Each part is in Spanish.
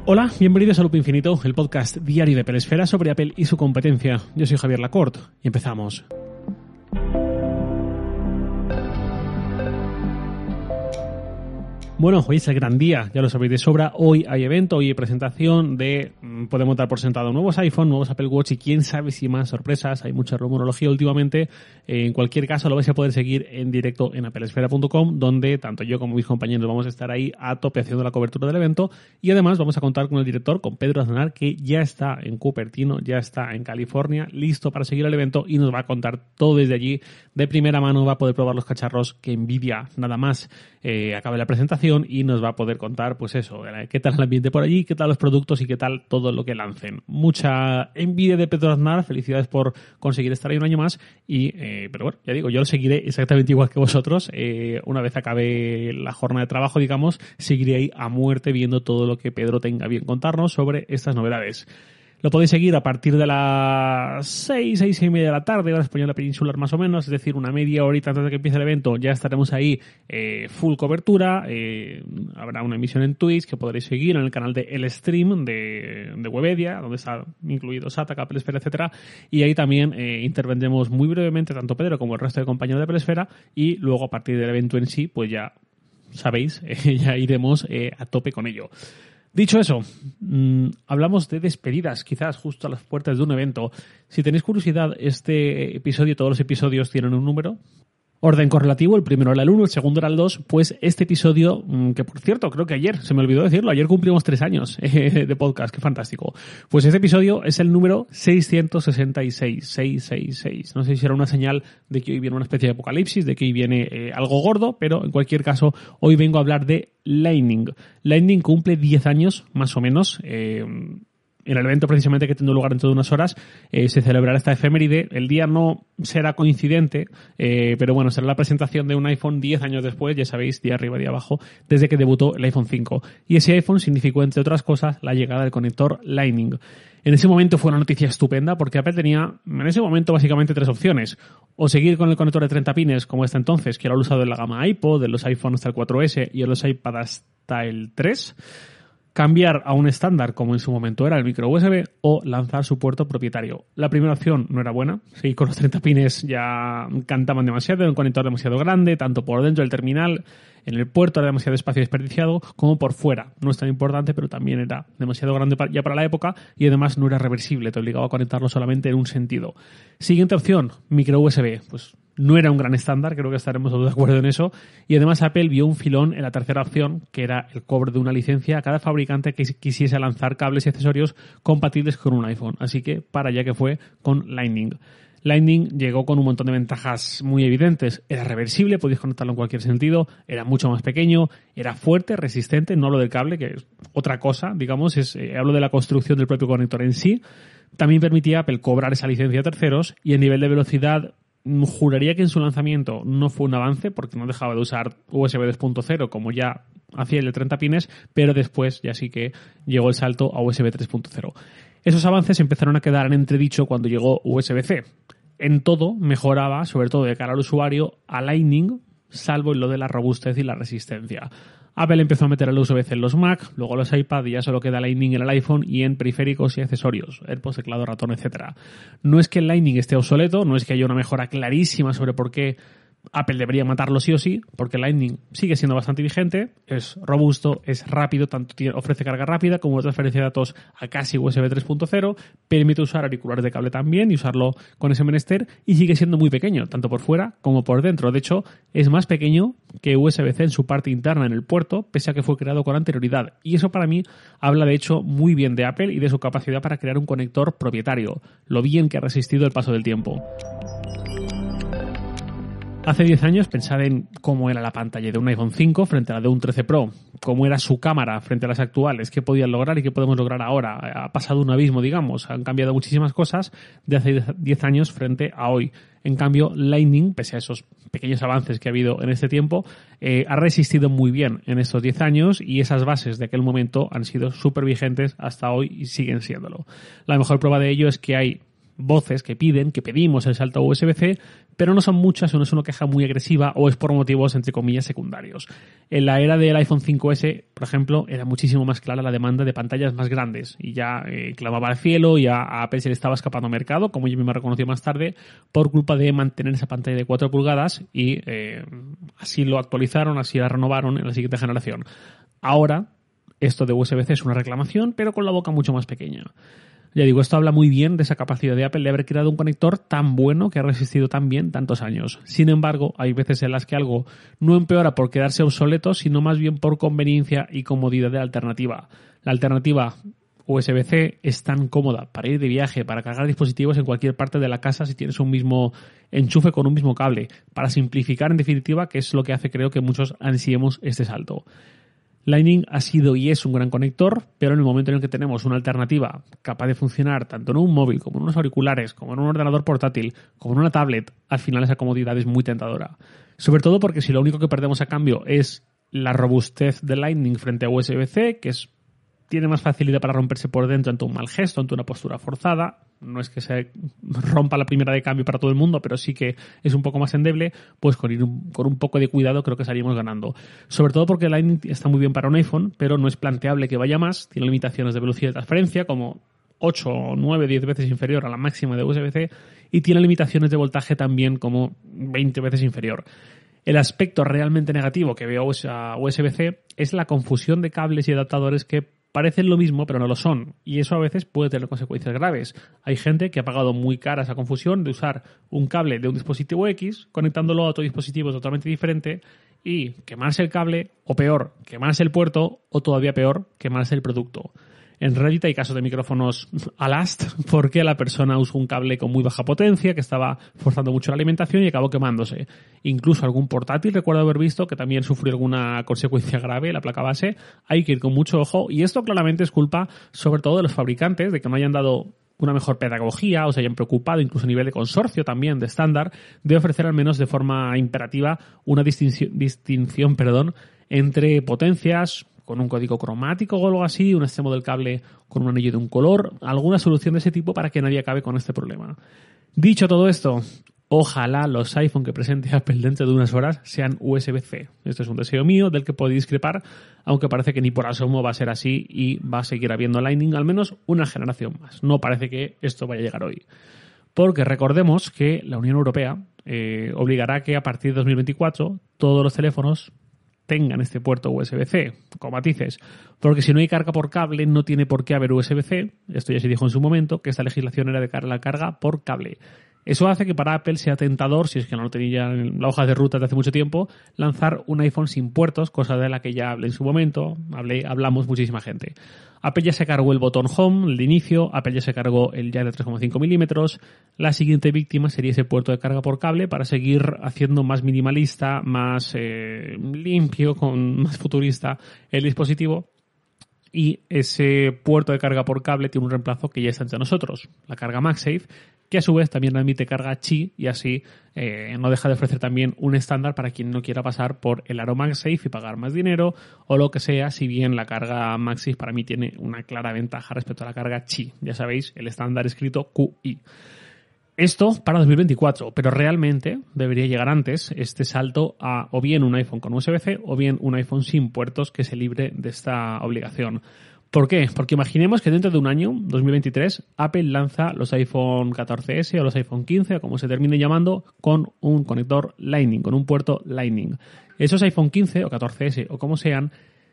Hola, bienvenidos a Loop Infinito, el podcast diario de Pelesfera sobre Apple y su competencia. Yo soy Javier Lacorte y empezamos. Bueno, hoy es el gran día, ya lo sabéis de sobra. Hoy hay evento, hoy hay presentación de, podemos dar por sentado nuevos iPhone, nuevos Apple Watch y quién sabe si más sorpresas. Hay mucha rumorología últimamente. En cualquier caso lo vais a poder seguir en directo en apelesfera.com, donde tanto yo como mis compañeros vamos a estar ahí a tope haciendo la cobertura del evento. Y además vamos a contar con el director, con Pedro Aznar, que ya está en Cupertino, ya está en California, listo para seguir el evento y nos va a contar todo desde allí. De primera mano va a poder probar los cacharros que Nvidia nada más acabe la presentación y nos va a poder contar, pues eso, qué tal el ambiente por allí, qué tal los productos y qué tal todo lo que lancen. Mucha envidia de Pedro Aznar, felicidades por conseguir estar ahí un año más pero bueno, ya digo, yo lo seguiré exactamente igual que vosotros. Una vez acabe la jornada de trabajo, digamos, seguiré ahí a muerte viendo todo lo que Pedro tenga bien contarnos sobre estas novedades. Lo podéis seguir a partir de las 6 y media de la tarde, hora española peninsular más o menos, es decir, una media horita antes de que empiece el evento. Ya estaremos ahí full cobertura. Habrá una emisión en Twitch que podréis seguir en el canal de El Stream de Webedia, donde está incluido SATA, Pelesfera, etcétera. Y ahí también intervendremos muy brevemente tanto Pedro como el resto de compañeros de Pelesfera, y luego a partir del evento en sí, pues ya sabéis, ya iremos a tope con ello. Dicho eso, hablamos de despedidas, quizás justo a las puertas de un evento. Si tenéis curiosidad, este episodio, todos los episodios tienen un número. Orden correlativo, el primero era el 1, el segundo era el 2, pues este episodio, que por cierto, creo que ayer, se me olvidó decirlo, ayer cumplimos 3 años de podcast, qué fantástico. Pues este episodio es el número 666. No sé si era una señal de que hoy viene una especie de apocalipsis, de que hoy viene algo gordo, pero en cualquier caso, hoy vengo a hablar de Lightning. Lightning cumple 10 años, más o menos. En el evento precisamente que tendrá lugar dentro de unas horas se celebrará esta efeméride. El día no será coincidente, pero bueno, será la presentación de un iPhone 10 años después, ya sabéis, día arriba, día abajo, desde que debutó el iPhone 5. Y ese iPhone significó, entre otras cosas, la llegada del conector Lightning. En ese momento fue una noticia estupenda porque Apple tenía, en ese momento, básicamente 3 opciones. O seguir con el conector de 30 pines como hasta entonces, que era usado en la gama iPod, en los iPhone hasta el 4S y en los iPad hasta el 3. Cambiar a un estándar como en su momento era el micro USB o lanzar su puerto propietario. La primera opción no era buena. Seguir con los 30 pines ya cantaban demasiado, era un conector demasiado grande, tanto por dentro del terminal, en el puerto era demasiado espacio desperdiciado, como por fuera. No es tan importante, pero también era demasiado grande ya para la época y además no era reversible, te obligaba a conectarlo solamente en un sentido. Siguiente opción, micro USB. Pues no era un gran estándar, creo que estaremos todos de acuerdo en eso. Y además Apple vio un filón en la tercera opción, que era el cobro de una licencia a cada fabricante que quisiese lanzar cables y accesorios compatibles con un iPhone. Así que para allá que fue con Lightning. Lightning llegó con un montón de ventajas muy evidentes. Era reversible, podías conectarlo en cualquier sentido, era mucho más pequeño, era fuerte, resistente, no hablo del cable, que es otra cosa, digamos, hablo de la construcción del propio conector en sí. También permitía a Apple cobrar esa licencia a terceros y el nivel de velocidad, juraría que en su lanzamiento no fue un avance porque no dejaba de usar USB 2.0 como ya hacía el de 30 pines, pero después ya sí que llegó el salto a USB 3.0. Esos avances empezaron a quedar en entredicho cuando llegó USB-C. En todo mejoraba, sobre todo de cara al usuario, a Lightning, salvo en lo de la robustez y la resistencia. Apple empezó a meter el USB-C en los Mac, luego los iPad y ya solo queda Lightning en el iPhone y en periféricos y accesorios, AirPods, teclado, ratón, etc. No es que el Lightning esté obsoleto, no es que haya una mejora clarísima sobre por qué Apple debería matarlo sí o sí, porque Lightning sigue siendo bastante vigente, es robusto, es rápido, tanto ofrece carga rápida como transferencia de datos a casi USB 3.0, permite usar auriculares de cable también y usarlo con ese menester, y sigue siendo muy pequeño, tanto por fuera como por dentro. De hecho, es más pequeño que USB-C en su parte interna en el puerto, pese a que fue creado con anterioridad. Y eso para mí habla de hecho muy bien de Apple y de su capacidad para crear un conector propietario, lo bien que ha resistido el paso del tiempo. Hace 10 años, pensad en cómo era la pantalla de un iPhone 5 frente a la de un 13 Pro, cómo era su cámara frente a las actuales, qué podían lograr y qué podemos lograr ahora. Ha pasado un abismo, digamos, han cambiado muchísimas cosas de hace 10 años frente a hoy. En cambio, Lightning, pese a esos pequeños avances que ha habido en este tiempo, ha resistido muy bien en estos 10 años y esas bases de aquel momento han sido súper vigentes hasta hoy y siguen siéndolo. La mejor prueba de ello es que hay voces que pedimos el salto a USB-C, pero no son muchas o no es una queja muy agresiva o es por motivos, entre comillas, secundarios. En la era del iPhone 5S, por ejemplo, era muchísimo más clara la demanda de pantallas más grandes y ya clamaba al cielo y a Apple se le estaba escapando mercado, como yo mismo reconocí más tarde, por culpa de mantener esa pantalla de 4 pulgadas y así lo actualizaron, así la renovaron en la siguiente generación. Ahora, esto de USB-C es una reclamación, pero con la boca mucho más pequeña. Ya digo, esto habla muy bien de esa capacidad de Apple de haber creado un conector tan bueno que ha resistido tan bien tantos años. Sin embargo, hay veces en las que algo no empeora por quedarse obsoleto, sino más bien por conveniencia y comodidad de la alternativa. La alternativa USB-C es tan cómoda para ir de viaje, para cargar dispositivos en cualquier parte de la casa si tienes un mismo enchufe con un mismo cable, para simplificar en definitiva, que es lo que hace creo que muchos ansiemos este salto. Lightning ha sido y es un gran conector, pero en el momento en el que tenemos una alternativa capaz de funcionar tanto en un móvil como en unos auriculares, como en un ordenador portátil, como en una tablet, al final esa comodidad es muy tentadora. Sobre todo porque si lo único que perdemos a cambio es la robustez de Lightning frente a USB-C, que tiene más facilidad para romperse por dentro ante un mal gesto, ante una postura forzada. No es que se rompa la primera de cambio para todo el mundo, pero sí que es un poco más endeble, pues con un poco de cuidado creo que estaríamos ganando. Sobre todo porque Lightning está muy bien para un iPhone, pero no es planteable que vaya más. Tiene limitaciones de velocidad de transferencia, como 8, 9, 10 veces inferior a la máxima de USB-C, y tiene limitaciones de voltaje también como 20 veces inferior. El aspecto realmente negativo que veo a USB-C es la confusión de cables y adaptadores que parecen lo mismo, pero no lo son. Y eso a veces puede tener consecuencias graves. Hay gente que ha pagado muy cara esa confusión de usar un cable de un dispositivo X conectándolo a otro dispositivo totalmente diferente y quemarse el cable, o peor, quemarse el puerto, o todavía peor, quemarse el producto. En Reddit hay casos de micrófonos Alast porque la persona usó un cable con muy baja potencia que estaba forzando mucho la alimentación y acabó quemándose. Incluso algún portátil recuerdo haber visto que también sufrió alguna consecuencia grave, la placa base. Hay que ir con mucho ojo y esto claramente es culpa sobre todo de los fabricantes de que no hayan dado una mejor pedagogía o se hayan preocupado incluso a nivel de consorcio también, de estándar, de ofrecer al menos de forma imperativa una distinción entre potencias, con un código cromático o algo así, un extremo del cable con un anillo de un color, alguna solución de ese tipo para que nadie acabe con este problema. Dicho todo esto, ojalá los iPhone que presente Apple dentro de unas horas sean USB-C. Esto es un deseo mío del que puedo discrepar, aunque parece que ni por asomo va a ser así y va a seguir habiendo Lightning al menos una generación más. No parece que esto vaya a llegar hoy. Porque recordemos que la Unión Europea obligará a que a partir de 2024 todos los teléfonos tengan este puerto USB-C, con matices, porque si no hay carga por cable no tiene por qué haber USB-C. Esto ya se dijo en su momento, que esta legislación era de cara a la carga por cable. Eso hace que para Apple sea tentador, si es que no lo tenía en la hoja de ruta de hace mucho tiempo, lanzar un iPhone sin puertos, cosa de la que ya hablé en su momento, hablamos muchísima gente. Apple ya se cargó el botón Home, el de inicio, Apple ya se cargó el jack de 3,5 milímetros. La siguiente víctima sería ese puerto de carga por cable para seguir haciendo más minimalista, más limpio, más futurista el dispositivo. Y ese puerto de carga por cable tiene un reemplazo que ya está entre nosotros, la carga MagSafe, que a su vez también admite carga Qi y así no deja de ofrecer también un estándar para quien no quiera pasar por el aro MagSafe y pagar más dinero o lo que sea, si bien la carga MagSafe para mí tiene una clara ventaja respecto a la carga Qi. Ya sabéis, el estándar escrito QI. Esto para 2024, pero realmente debería llegar antes este salto a o bien un iPhone con USB-C o bien un iPhone sin puertos que se libre de esta obligación. ¿Por qué? Porque imaginemos que dentro de un año, 2023, Apple lanza los iPhone 14S o los iPhone 15 o como se termine llamando, con un conector Lightning, con un puerto Lightning. Esos iPhone 15 o 14S o como sean,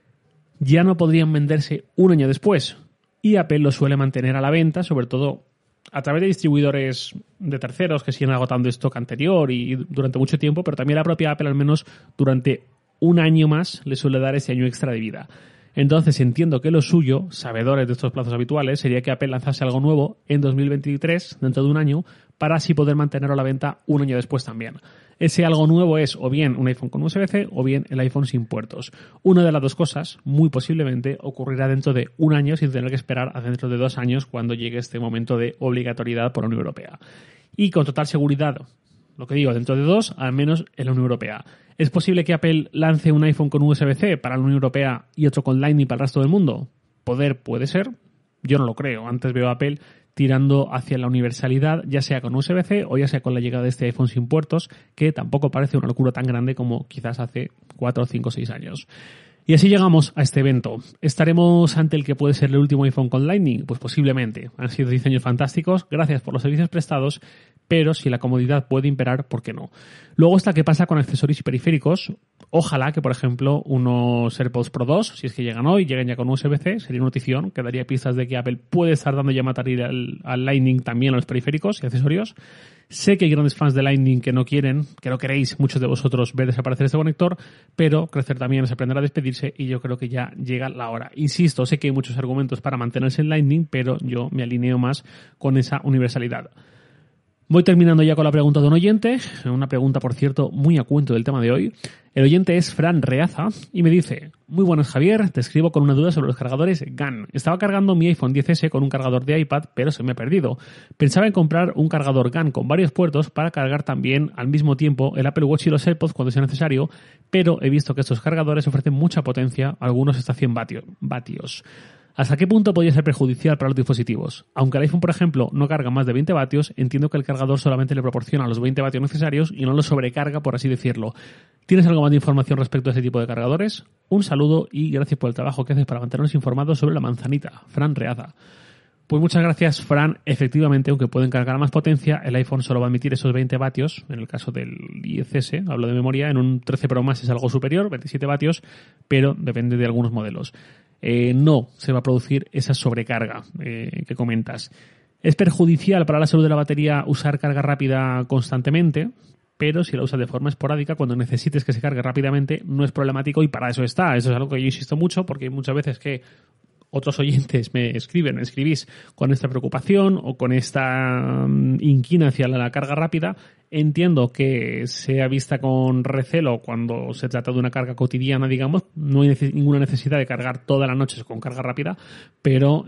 ya no podrían venderse un año después. Y Apple los suele mantener a la venta, sobre todo a través de distribuidores de terceros que siguen agotando stock anterior y durante mucho tiempo, pero también la propia Apple al menos durante un año más le suele dar ese año extra de vida. Entonces entiendo que lo suyo, sabedores de estos plazos habituales, sería que Apple lanzase algo nuevo en 2023, dentro de un año, para así poder mantenerlo a la venta un año después también. Ese algo nuevo es o bien un iPhone con USB-C o bien el iPhone sin puertos. Una de las dos cosas, muy posiblemente, ocurrirá dentro de un año sin tener que esperar a dentro de 2 años cuando llegue este momento de obligatoriedad por la Unión Europea. Y con total seguridad, lo que digo, dentro de 2, al menos en la Unión Europea. ¿Es posible que Apple lance un iPhone con USB-C para la Unión Europea y otro con Lightning para el resto del mundo? Puede ser. Yo no lo creo. Antes veo a Apple tirando hacia la universalidad, ya sea con USB-C o ya sea con la llegada de este iPhone sin puertos, que tampoco parece una locura tan grande como quizás hace 4, 5, 6 años. Y así llegamos a este evento. ¿Estaremos ante el que puede ser el último iPhone con Lightning? Pues posiblemente. Han sido diseños fantásticos, gracias por los servicios prestados, pero si la comodidad puede imperar, ¿por qué no? Luego está qué pasa con accesorios y periféricos. Ojalá que, por ejemplo, unos AirPods Pro 2, si es que llegan hoy, lleguen ya con USB-C, sería una notición que daría pistas de que Apple puede estar dando ya materia al Lightning también a los periféricos y accesorios. Sé que hay grandes fans de Lightning que no quieren, que no queréis muchos de vosotros ver desaparecer este conector, pero crecer también es aprender a despedirse y yo creo que ya llega la hora. Insisto, sé que hay muchos argumentos para mantenerse en Lightning, pero yo me alineo más con esa universalidad. Voy terminando ya con la pregunta de un oyente, una pregunta, por cierto, muy a cuento del tema de hoy. El oyente es Fran Reaza y me dice: muy buenas, Javier, te escribo con una duda sobre los cargadores GAN. Estaba cargando mi iPhone XS con un cargador de iPad, pero se me ha perdido. Pensaba en comprar un cargador GAN con varios puertos para cargar también al mismo tiempo el Apple Watch y los AirPods cuando sea necesario, pero he visto que estos cargadores ofrecen mucha potencia, algunos hasta 100 vatios. ¿Hasta qué punto podría ser perjudicial para los dispositivos? Aunque el iPhone, por ejemplo, no carga más de 20 vatios, entiendo que el cargador solamente le proporciona los 20 vatios necesarios y no los sobrecarga, por así decirlo. ¿Tienes algo más de información respecto a este tipo de cargadores? Un saludo y gracias por el trabajo que haces para mantenernos informados sobre la manzanita. Fran Reaza. Pues muchas gracias, Fran. Efectivamente, aunque pueden cargar más potencia, el iPhone solo va a emitir esos 20 vatios. En el caso del XS, hablo de memoria, en un 13 Pro Max es algo superior, 27 vatios, pero depende de algunos modelos. No se va a producir esa sobrecarga que comentas. Es perjudicial para la salud de la batería usar carga rápida constantemente, pero si la usas de forma esporádica, cuando necesites que se cargue rápidamente, no es problemático y para eso está. Eso es algo que yo insisto mucho, porque hay muchas veces que otros oyentes me escribís con esta preocupación o con esta inquina hacia la carga rápida. Entiendo que sea vista con recelo cuando se trata de una carga cotidiana, digamos. No hay ninguna necesidad de cargar todas las noches con carga rápida, pero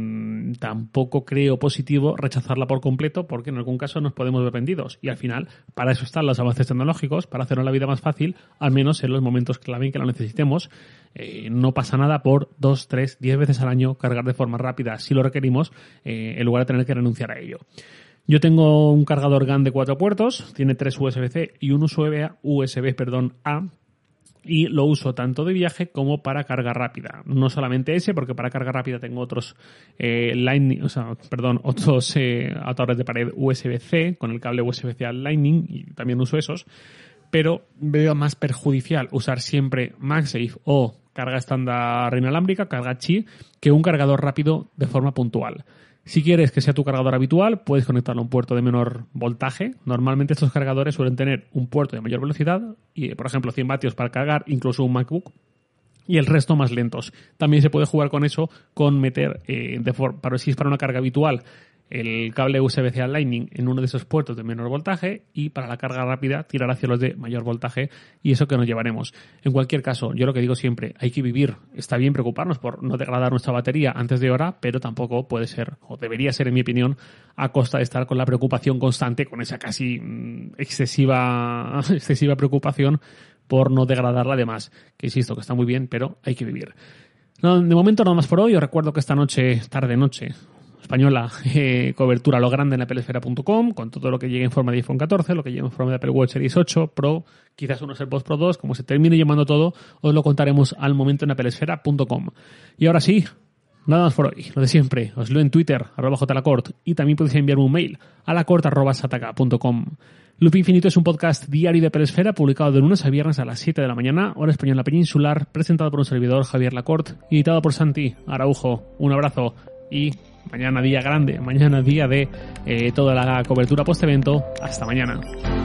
tampoco creo positivo rechazarla por completo, porque en algún caso nos podemos ver vendidos. Y al final, para eso están los avances tecnológicos, para hacernos la vida más fácil, al menos en los momentos clave en que la necesitemos. No pasa nada por 2, 3, 10 veces al año cargar de forma rápida si lo requerimos, en lugar de tener que renunciar a ello. Yo tengo un cargador GAN de 4 puertos, tiene 3 USB-C y un USB-A, y lo uso tanto de viaje como para carga rápida. No solamente ese, porque para carga rápida tengo otros otros adaptadores de pared USB-C con el cable USB-C al Lightning y también uso esos. Pero veo más perjudicial usar siempre MagSafe o carga estándar inalámbrica, carga Qi, que un cargador rápido de forma puntual. Si quieres que sea tu cargador habitual, puedes conectarlo a un puerto de menor voltaje. Normalmente estos cargadores suelen tener un puerto de mayor velocidad y, por ejemplo, 100 vatios para cargar, incluso un MacBook, y el resto más lentos. También se puede jugar con eso, con meter, si es para una carga habitual, el cable USB-C al Lightning en uno de esos puertos de menor voltaje, y para la carga rápida tirar hacia los de mayor voltaje, y eso que nos llevaremos. En cualquier caso, yo lo que digo siempre, hay que vivir. Está bien preocuparnos por no degradar nuestra batería antes de hora, pero tampoco puede ser, o debería ser en mi opinión, a costa de estar con la preocupación constante, con esa casi excesiva preocupación por no degradarla de más. Que insisto, que está muy bien, pero hay que vivir. No, de momento nada más por hoy. Os recuerdo que esta noche, tarde-noche española, cobertura a lo grande en apelesfera.com, con todo lo que llegue en forma de iPhone 14, lo que llegue en forma de Apple Watch Series 8, Pro, quizás unos AirPods Pro 2, como se termine llamando todo, os lo contaremos al momento en apelesfera.com. Y ahora sí, nada más por hoy, lo de siempre, os leo en Twitter, @jlacort, y también podéis enviarme un mail a lacort@sataka.com. Loop Infinito es un podcast diario de Apple Esfera, publicado de lunes a viernes a las 7 de la mañana, hora española peninsular, presentado por un servidor, Javier Lacort, y editado por Santi Araujo. Un abrazo y mañana día grande, mañana día de toda la cobertura post-evento. Hasta mañana.